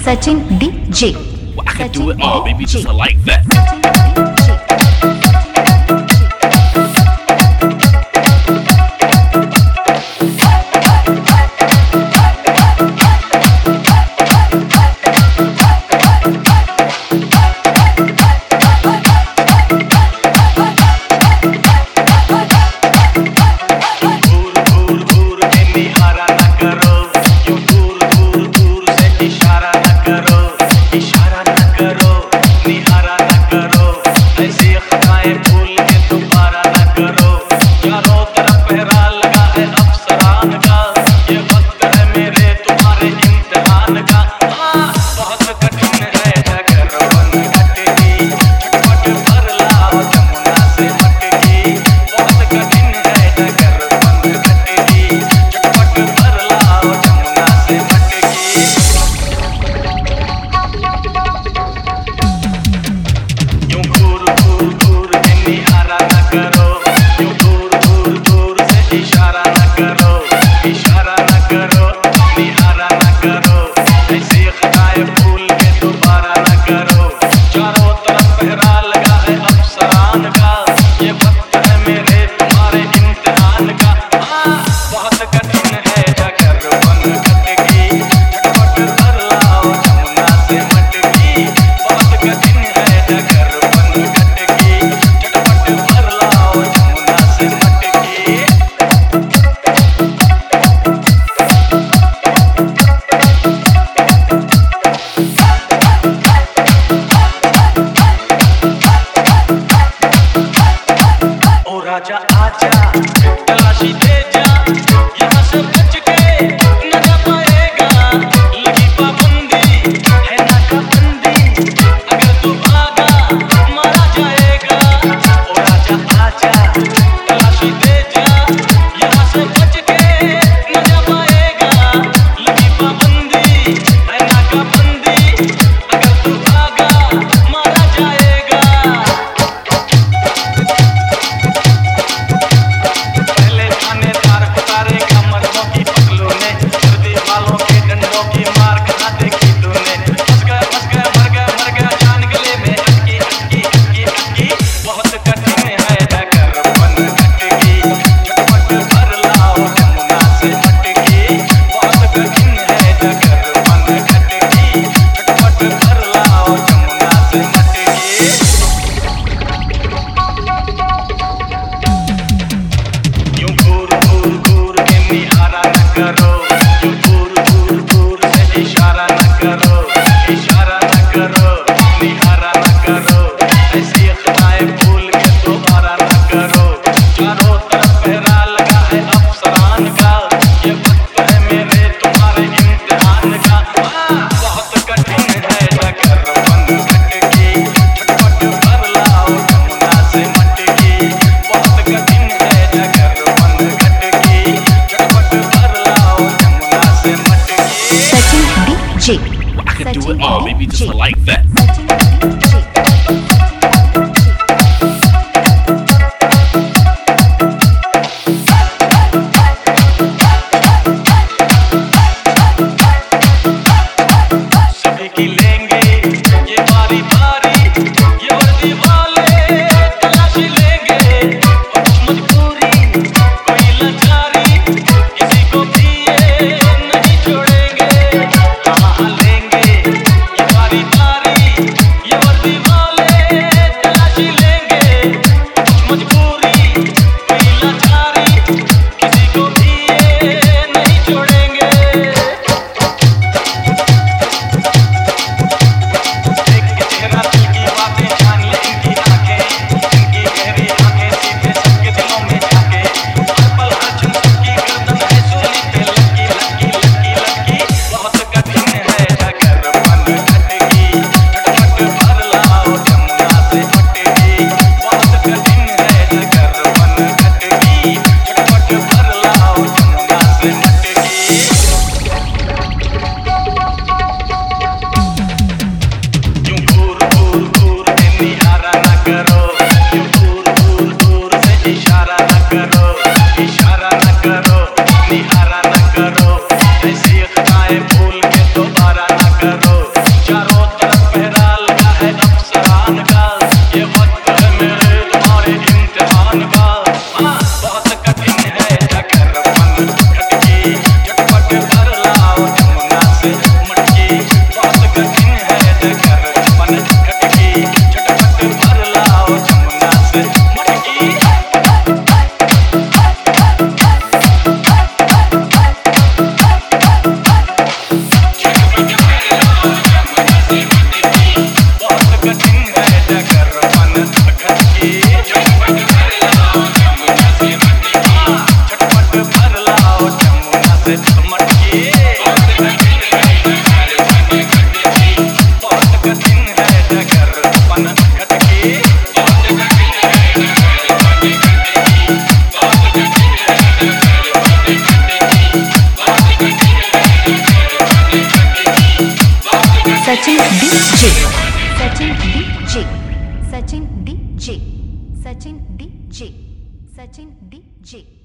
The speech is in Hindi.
Sachin DJ. Well, I can do it all, baby, just like that. आजा आजा तलाशी दे जा, यहाँ से बच के न जा पाएगा। लगी पाबंदी है नाकाबंदी, अगर तू भागा मारा जाएगा। ओ राजा आजा तलाशी दे जा, यहाँ से बच के न जा पाएगा। लगी पाबंदी है नाकाबंदी, अगर तू भागा मारा जाएगा। Well, I can do it all, baby, just like that. ये वर्दी Sachin DJ. Sachin DJ. Sachin DJ. Sachin DJ. Sachin DJ.